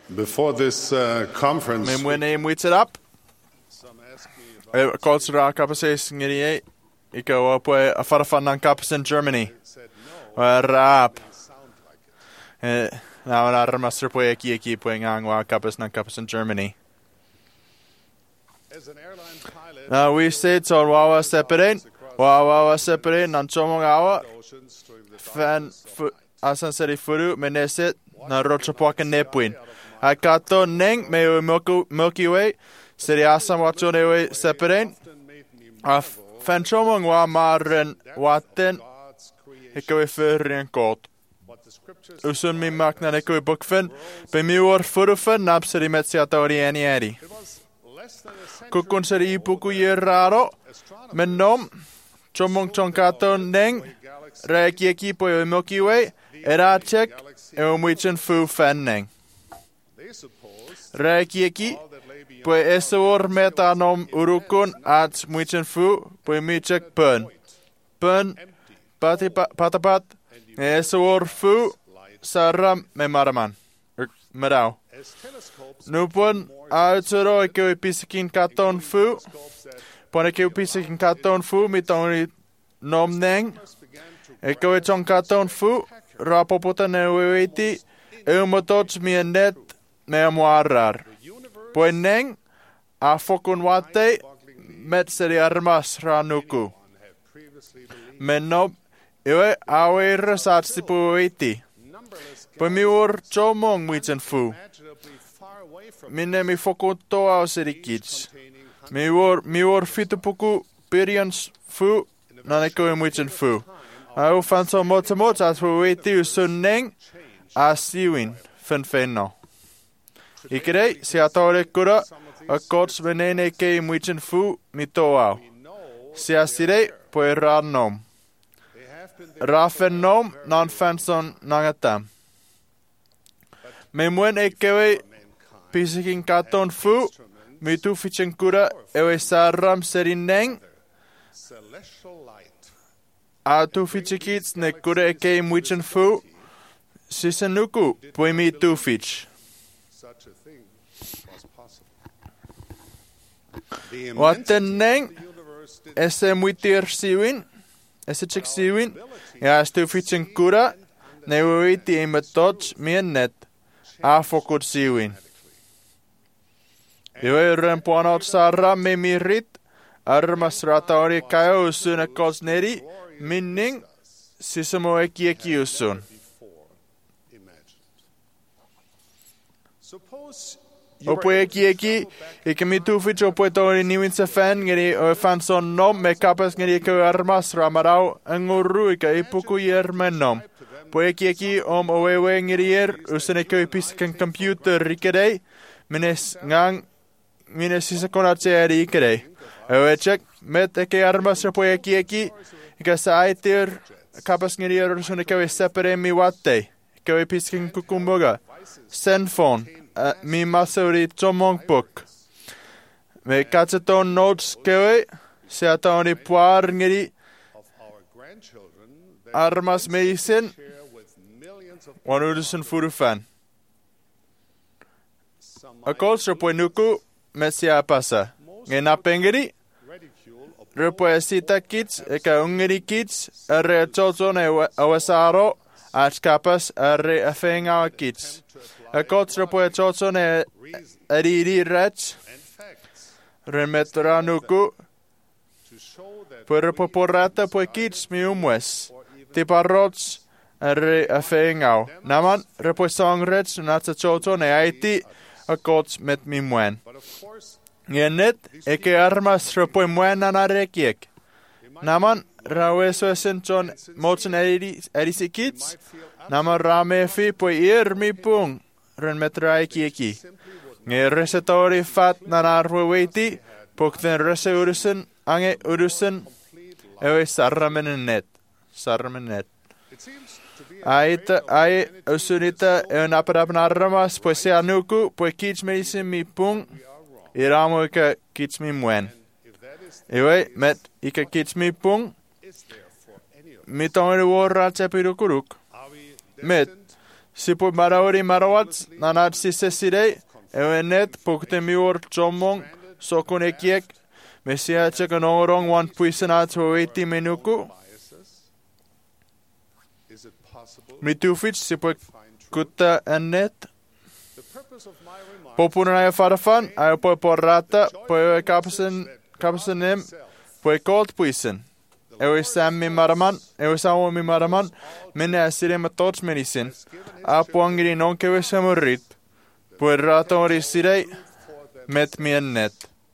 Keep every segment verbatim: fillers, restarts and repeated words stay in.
Before this uh, conference, Men when aim wits it up. some asked me about E cultura capaces ngiri e go up we a farfan an capas in Germany. said no, Wa rap. it sound like it. E na an armaster pwe ki ki pwe ngwa capas nan capas in Germany. As an airline pilot, Na we said so wawa separate. Wawa separate nan chomong awa. oceans during the Fan fu asan seri furu meneset na rocha poka nepwin. A kato neng me o Milky, Milky Way. Seri asan wacho newe separate. often made me A fan chomong wa maren waten. God's creation. Ikke vi fyrir en god. What the scriptures Usun mi makna ikke vi bukfen. Be mi war furufen nab seri metsi atori eni eri. it was less than a century Kukun seri ipuku yeraro. astronomy Men nom. Chomong chong kato neng. galaxy Rek yeki po o Milky Way. Era check. E o mwichen fu fan neng. they supposed Rek yeki. all that lay beyond Poi esor meta nom urukun at mwichen fu. Poi mi check pun. Pun. Pati pa- patapat. Esor fu. Saram me maraman. Er, Merau. as telescopes Nupun auturo e keu pisikin katon fu. scopes that Pone keu pisikin katon fu mi toni nom neng. began to E keu e chong katon fu. Rapopota ne weiti. E umotots mi en net me amuarar. universe Poi neng. A fokun wate. Met seri armas ranuku. one had previously believed Menno. Iwe awe rasatsi pu weiti. numberless Poi mi ur chomong wichen fu. imaginably far away from Minne mi fokun toa o seri kits. containing hundreds Mi war mi war fitupuku billions fu na ne ko mwichen fu. Au fan so mot mot as fu weti usun neng a siwin fen fenno. Ikere si atore kura a kots venene ke mwichen fu mi toa. know Si asire po ranom. they have been there Rafen nom non fanson nangatam. Me mwen ekewe mankind pisikin katon fu mi tu fichen kura ewe saram serin neng. celestial light A tu fichikits ne kure ke mwichen fu. Sisanuku pui mi tu fich. such a thing was possible. The Waten neng immensity of the universe did ese mwitir siwin. Ese chik siwin. Ja stu fichen kura. Ne witi e metoch mien net. A fokut siwin. Iwe rempuanot sarra me mirit. Armas rataori kaio usun e kosneri. Minning. Sisamo eki eki usun. before imagined. Suppose you Opo were eki eki, ike mi tu fich opo e tori niwin se fan, ngeri o fan son nom, me kapas ngeri ike armas ramarau, anguru ike ipuku yer menom. Po eki eki om owewe ngeri yer, usen ike ipiskan computer rikere, mines ngang, mines isa konatse eri ikere. Ewe check, met ike armas opo eki eki, ike sa aitir, kapas ngeri yer usen ike separe mi watte, ike ipiskan kukumboga. Zenfone. Uh, mi masuri chomong book. Me katseton notes kewe. Se atoni puar ngiri of our grandchildren that armas meisen. share with millions of Wanudusen furufan. some A culture po nuku mesia pasa. Ngena pengiri. ridicule of Repo esita kits. Eka ungiri kits. Arre chochon e awasaro. Ach kapas arre afenga kits. A culture po e chochon e eriri rech. and facts Remetra nuku. to show that Pwere po porrata po kits mi umwes. Ti parrots re a feingau. Naman re po songrets na tsa choto ne aiti a kots met mi mwen. but of course Ngenet e ke armas re po mwen na rekiek. Naman raweso esen chon motsen erisi kits. Naman rame fi po ir mi pung. Ren metra kieki. Nge resetori fat na narwe weiti. Pukten rese urusen ange urusen. Ewe sarramen net. Sarramen net. it seems to be a Aita ai usunita e naparap narramas po se anuku po kits me isi mi pung. Iramo ika kits mi mwen. if that is Ewe met ika kits mi pung. is there for any of Mi tongere warra chapirukuruk. are we Met destined si pwy marawr i marawat na nad si sesidei, ewe net pwgte miwr jomong sokun ekiek, mesia chek an orong wan pwysen at waweti menuku. Is it possible Mi tufich si pwy to find truth? kuta an net. The purpose of my remarks Popuna na e farafan, ay pwy porrata, pwy e kapsen, kapsen nem, pwy kolt pwysen. Ewe sam mi maraman, ewe sawo mi maraman, minne asire ma tots menisin. A puangiri non kewe samurit, pwy rata ori sirei, met mi an net.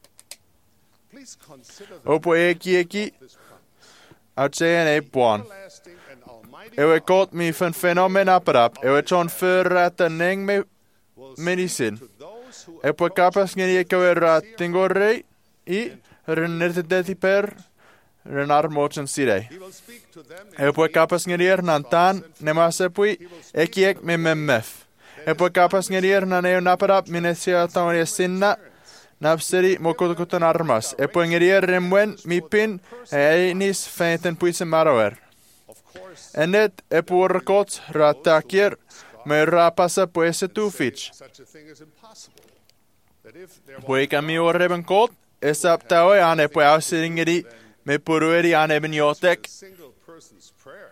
please consider the O pwy eki eki, this promise. a tjejen e puan. Everlasting and almighty Ewe kolt mi fan fenomen aparap, ewe chon fyrrata neng me will menisin. to those who E pwy kapas ngeni e kewe ratingo rei, i rennertedeti per, renar mochen sirei. he will speak to them E pwy kapas ngeni er nan tan, nema se pwy, eki ek me memmef. E pwy kapas ngeni er nan eo naparap, minesia taon e sinna, napseri mokotokutan armas. E pwy ngeni er remwen, mi pin, e einis feinten pwysen maroer. of course Enet e pwy kot ratakir, me rapasa pwy se tufich. such a thing is impossible. That if there was Pwy kami o reben kot, e sap tau e ane pwy ausiringeri, me purueri ane ben jotek, a single person's prayer.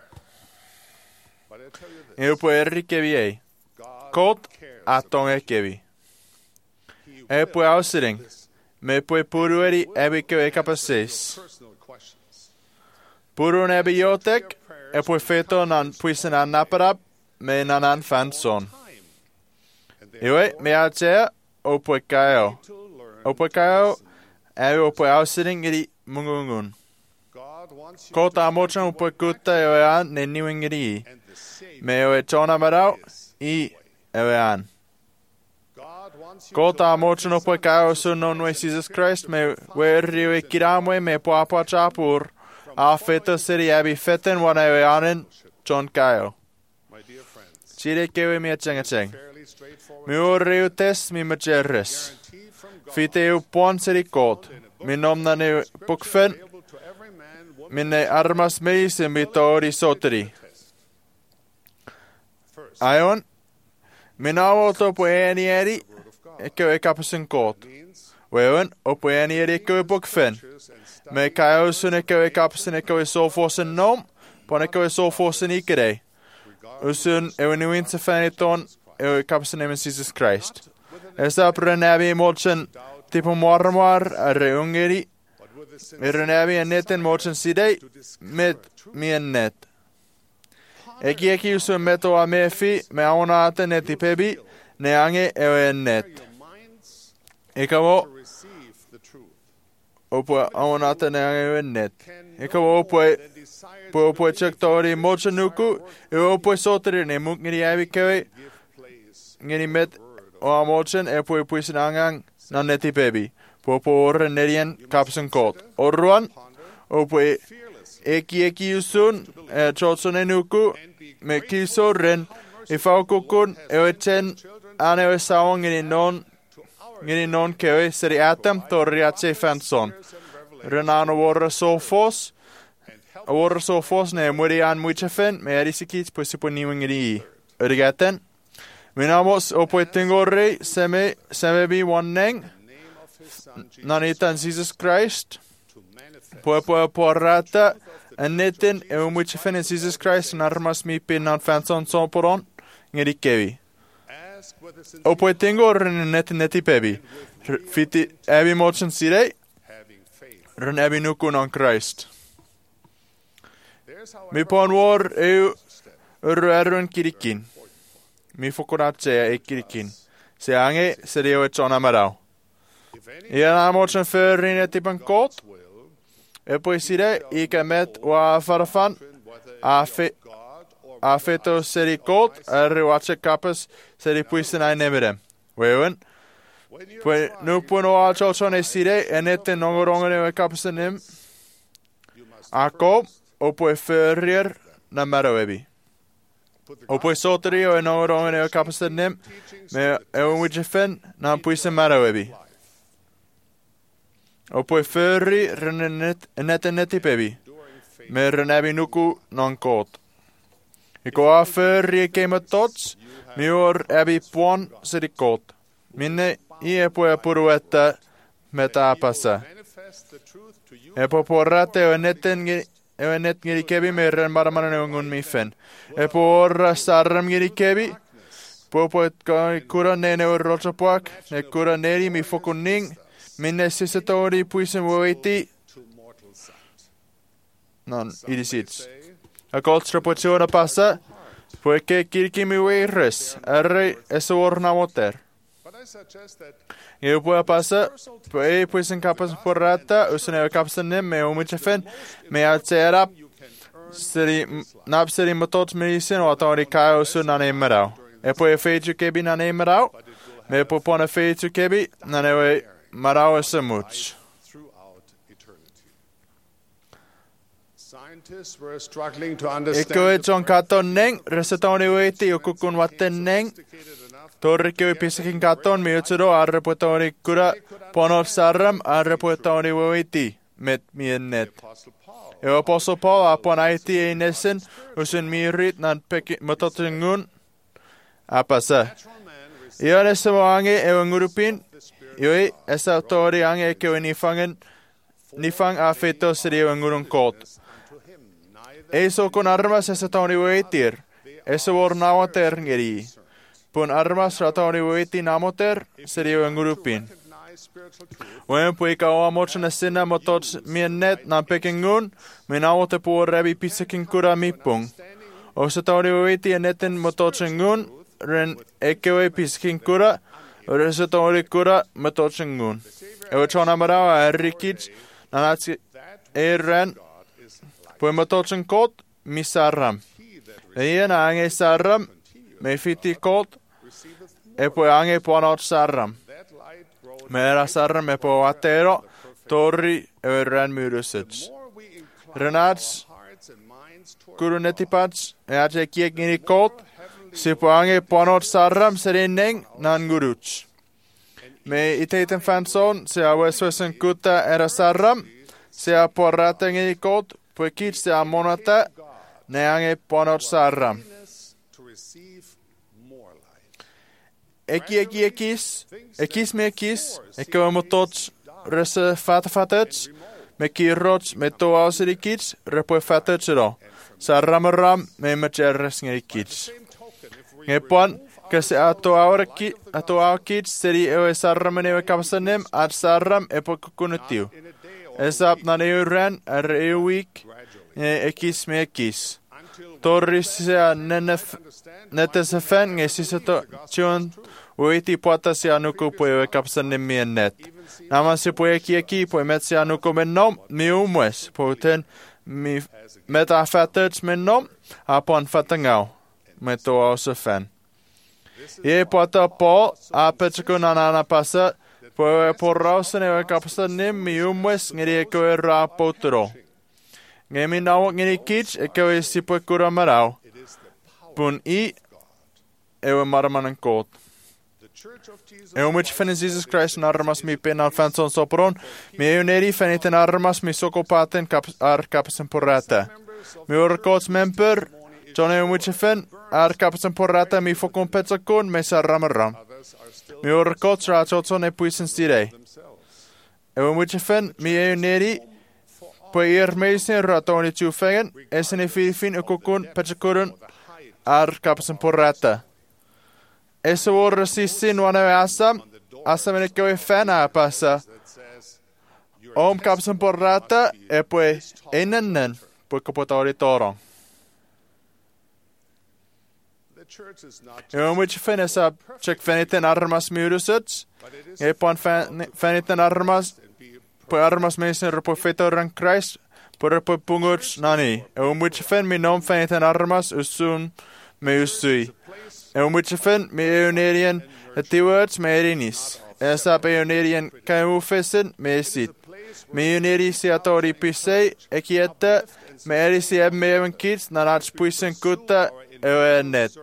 But I tell you this, e pwy erri kevi ei. God Kot cares atong e kevi. He E will pwy ausiring, listen me pwy purueri ebi kevi kapaseis. personal questions. Purun ebi jotek, e pwy feto nan pwysen an naparap, me nan an fanson. Time. And they Iwe, me a tea, o pwy kaio. to learn O pwy kaio, e o pwy ausiring iri mungungun. God wants you Kot to amochan o pwy kuta e o an ne niwingiri i. and the Savior Me o e tona marau, is i e o an. God wants you Kot to learn amochan o pwy kaio so non we Jesus Christ, me we rio e kiramwe me po apa chapur. A feta siri abi feten wana e o anen, John kaio. my dear friends. Chire kewe mi a chenga cheng. Fairly straightforward Mi o rio tes mi majeres. guarantee from God. Fite e u pon siri kot. Mi nomna ne bukfen, Available to every man, woman, minne armas meis e mi tori soteri. test. First, Aion, minä avoto po eni eri, Word of God eikö ei kapasen koot. means Weon, opo eni eri eikö ei bukfen. scriptures and study Me kaiosun eikö ei kapasen eikö ei sofosen nom, pon eikö ei sofosen ikerei. regardless Usun ewen uinse faniton, ei kapasen emen Jesus Christ. with an Esa prenävi molchen tipo mormar arre ungeri, but with the sin irrenävi en neten molchen sidei, med mien net. Eki eki usun meto a mefi, me aunate neti pebi, ne ange ewe en net. your minds Eikä vo, to receive the truth. opua aunate ne ange ewe net. Can Eikä vo opue, the desire po opue check tori molchen nuku, e opue soteri ne muk ngeri ävi kewe, give place ngeri met o a molchen e opue puisen angang na neti pebi. Po po orre nerien kapsen koot. Orruan, ponder opue fearlessly eki eki usun, e chotson e nuku, me kisorren, i faukukun, e oetsen, ane o saon ngeni non, to our ngeni non kewe, seri atem torri atse fanson. ears and revelation Renan vorra sofos, and help vorra sofos ne muri an muichefen, me erisikit pusi po niwingeri i. Yrgaten, minamos opoetingorri, seme, seme bi wanneng, the name of his son Jesus nanitan Jesus Christ, to manifest po po porrata, Anneten e umuichefen en Jesus Christ narmas mi pinnan fanson soporon, ngeri kevi. ask whether since Opoetingorren net neti pebi. Fiti evi mochen sirei, having faith. ren evi nukun on Christ. There's how Mi pon vor eu yrru erryn kirikin. Mi fokunatseja ei kirikin. Se ange se rio et sona marau. if any Ian amochen förin et ipan kot, will e poi sire ike met wa farafan, whether a fe, God or a feto seri kot, erru atse kapas seri puisen ai nemerem. Wewen, when you poi nu puno a cholchon e sire, en ette nongorongen e kapasen nim, you must a ko, o poi förir na marau ebi. put the O poi soteri o e nongorongen e kapasen nim, teachings me e umuichefen na puisen marau ebi. life O poi förri renet neti pebi. during faith. Me renevi nuku non koot. I går før i game tots, mi or ebi puan sedi kot. Minne i e po e puru etta metapasa. E po porrate o netten e net ngiri kebi merren maramanen ngun mi fen. E po orra sarram ngiri kebi. Po po et kura nene o rotopuak, ne kura neri mi fokunning, minne sisatori puisen voiti. Non, idisits. A koltsraputsiona passa, poikke kirkimi weirres, arre esuorna moter. Eu puedo pasar, pues pues en capas por rata, usane capas nem me umichefen, me altera seri nab seri motot medicine o atori kai usu na nemerau. E poi feiju kebi na nemerau, me po pona feiju kebi na newe marau ese much. Eko e John Katon neng, resetoni weti ukukun waten neng, torrikki pisakin katon mi utsuro arrepuetoni kura ponot sarram arrepuetoni weti met miennet. E apostle Paul apon aiti ei nesen usin miirit nan peki mototingun apasa. Io nesse moange e ngurupin, ioi esa tori ange ke nifangen nifang afeto seri ngurun kot. Eiso kun armas esa toni weitir, esa vornawater ngeri. Pun armas ratoni weiti namoter serio ngurupin. Wen puika o mochna sinna motots miennet na pekingun, minawote po rebi pisakin kura mipung. O satoni weiti neten mototsengun, ren ekewe pisakin kura, resatoni kura mototsengun. E chona marawa rikits nanatsi eren po mototsen kot misarram. E na ange sarram me fiti kot e poi anche puanot sarram. Mera sarram e po atero, torri e ren myrusits. Renats, kurunetipats, e ace kiek nini kot, si po anche puanot sarram serineng nan guruts. Me iteiten fanson, se a weswesen kutta era sarram, se a porrata nini kot, poi kit se a monata, ne anche puanot sarram. Eki eki ekis, ekis me ekis, eke o motots rese fatafatets, me kirrots me to ausirikits, repo fatets ero. Sa ramaram me macherres ngekits. Ngepon, kase ato aurki, ato aukits, seri ewe sarramene ewe kapsanem, at sarram epo kukunutiu. Esap nan euren, er euik, ekis me ekis. Torris sea nenef, netesefen, nge sisato chion, uiti puata se anuku pue kapsanem miennet. Naman se pue kieki pue met se anuku mennom, mi umwes, poten mi meta fatats mennom, apon fatangau, meto ausefen. Ie puata po, apetsuku nanana pasa, pue porrausen ewe kapsanem mi umwes, ngeri eko e rapotro. Ngemi nawak ngini kits, eko e sipue kura marau, pun i, ewe maramanan kot. E omwich fennis Jesus Christ en armas mi pen al fanson sopron, mi euneri feniten armas mi sokopaten kap, ar kapsen porrata. Mi orkots memper, John e omwich fen, ar kapsen porrata mi fokon petsakon, me sarramaram. Mi orkots ratotson e puisen stirei. E omwich fen, mi euneri, poi er meisen ratoni tjufengen, esen e filifin ukokon petsakurun, ar kapsen porrata. Essa vuorra sissin nuonewe assam, assam en kewe fena passa. Om kapsen porrata, e poi enennen, poi kapotori torong. E om which fenesa, check feniten armas myrusets, e pon feniten armas, poi armas meisen repo fetoran Christ, poi repo punguts nani. E om which fen mi nom feniten armas, usun me usui. E om which fen mi eunerian et words me erinis. E sap eunerian kaimufesen me esit. Mi euneri siatori pisei, e kieta, me erisi eb me even kits, nanats puisen kutta, e net.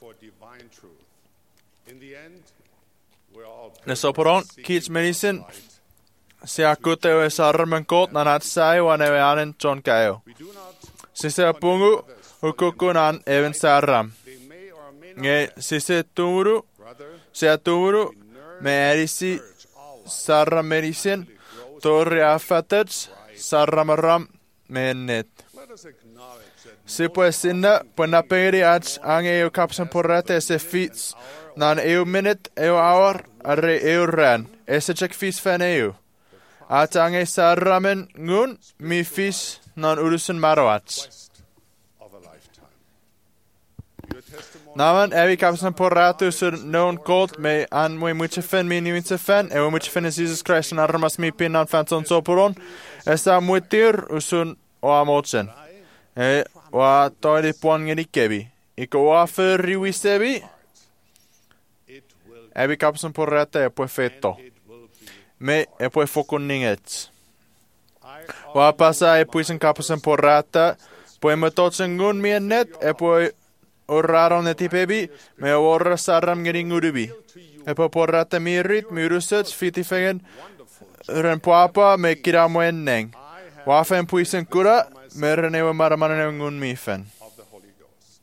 Ne soporon, kits menisen, sia kutta e sarmen kot, nanats sai, wan e anen John Kaio. Si se pungu, hukukunan even saram. they may or may not Nge sise turu, brother se turu, me erisi sarra medicin, torri affatats, sarramaram mennet. let us acknowledge that Se pues sinna, puna peri ats ang eu kapsan porrate se fits, nan eu minute, eu hour, arre eu ran, ese check fis fan eu. At ang e sarramen ngun, mi fis, nan urusen maroats. quest of a lifetime. Your testimony Naman evi kapsan porratu sur non kolt me an mui mucha fen mi niwinsa fen, e mucha fen is Jesus Christ an armas mi pinnan fanson soporon, esta muitir usun o amotsen. E wa toidi puan ngeri kebi. Iko wa ferri wisebi, it will evi kapsan porrata e pue fetto. it will be. Me e pue fokun ningets. I Wa pasa e puisen kapsan porrata, pue metotsen ngun miennet, e pue orraron e tipebi, me orra sarram ngeri ngurubi. E pue porrata mirit, mirusets, fitifegen, ren puapa, me kiramuen neng. Wa fen puisen kura, me renewe maramanen ngun mifen. of the Holy Ghost.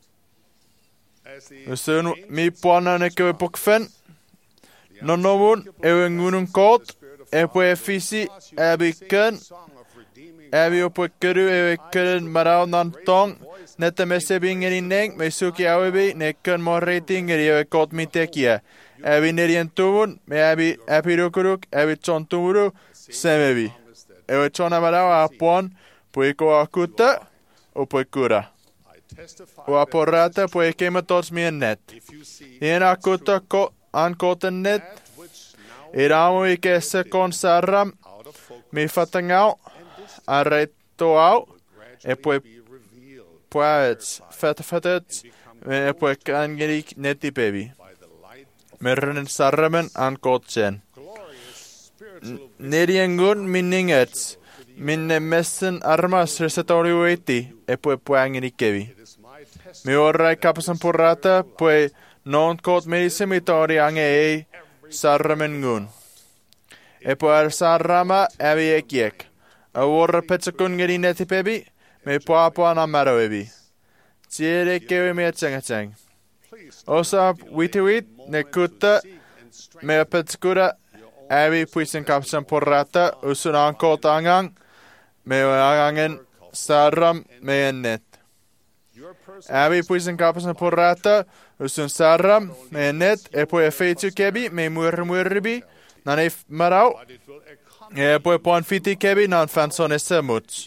As the Usun mi puana ne kewe pokfen, nonomun, ewe ngunun kot, e pue fisi, ebi ken, song of redeeming ebi opue kuru, ewe keren marau nan tong, nete me sebi ngeri neng, me suki awebi, ne ken morreiti ngeri ewe kot mi tekia. Ebi nerien tuvun, me ebi epi rukuruk, ebi chon tuvuru, semebi. Ewe chona marau a puan, pue ko akuta, o pue kura. I testify O aporrata pue kema tots mi net. if you see Ien akuta ko an koten net, that which now iramu ike se kon sarram, out of focus mi fatangau, arreto au, e pue be revealed puets, fetfetet, e pue kangerik neti bebi. by the light of Merren sarramen an kotsen. glorious spiritual Neriengun minningets, minne messen armas resetori ueti, e pue puangeni kevi. it is my test Mi orrai kapasan porrata, pue non kot medisimitori ange ei sarramen ngun. E pue ar sarrama evi ekiek. A orra petsakun ngeri neti pebi, me puapua na maro ebi. Tiere kevi me tseng please Osa witiwit ne kutta and strength me petskura evi puisen kapsan porrata usun ankot angang me angangen sarram me ennet. your person Evi puisen kapsan porrata usun sarram me ennet e pue feitu kebi me muir muirbi nan e marau but it will accompany e pue pon fiti kebi nan fanson esemuts.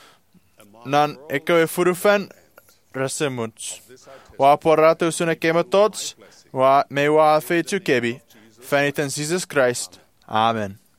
Nan eko e furufen resemuts. this I test Wa porrata usun e kematots wa me wa feitu kebi. Faniten Jesus Christ. Amen.